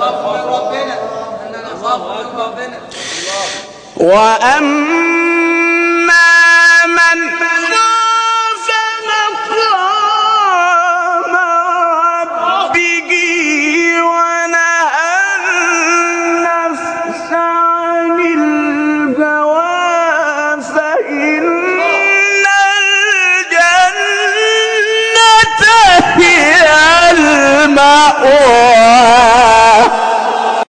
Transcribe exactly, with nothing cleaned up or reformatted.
وأما من خاف مقام ربه ونهى النفس عن الهوى فإن الجنة هي المأوى